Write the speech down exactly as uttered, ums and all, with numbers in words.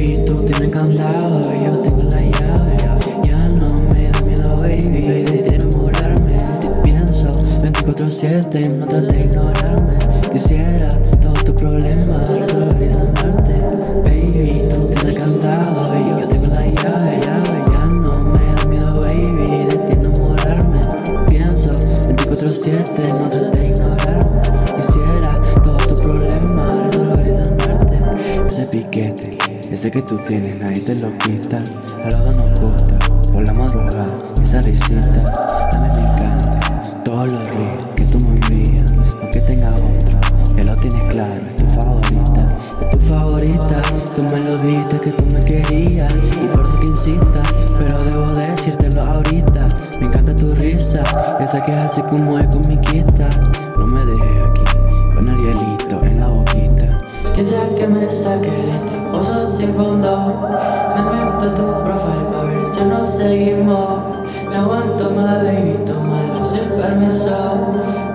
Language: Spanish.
Baby, tú tienes candado y yo tengo la llave. Ya no me da miedo, baby, de enamorarme. Te pienso veinticuatro siete, no trates de ignorarme. Quisiera todos tus problemas resolver y sanarte. Baby, tú tienes candado y yo tengo la llave. Ya no me da miedo, baby, de enamorarme. Pienso veinticuatro siete, no trates de ignorarme. Quisiera todos tus problemas resolver y sanarte. Ese piquete, ese que tú tienes, nadie te lo quita. A los dos nos gusta, por la madrugada, esa risita. A mí me encanta, todos los reels que tú me envías. Aunque tenga otro, él lo tienes claro, es tu favorita. Es tu favorita, tú me lo diste que tú me querías. Y perdón que insista, pero debo decírtelo ahorita. Me encanta tu risa, esa que es así como es con mi quita. No me dejes aquí, con el hielito en la boquita. Quien sea que me saque de este pozo sin fondo. Me meto a tu profile pa' ver si nos seguimos. Me aguanto más, baby, tómalo sin permiso.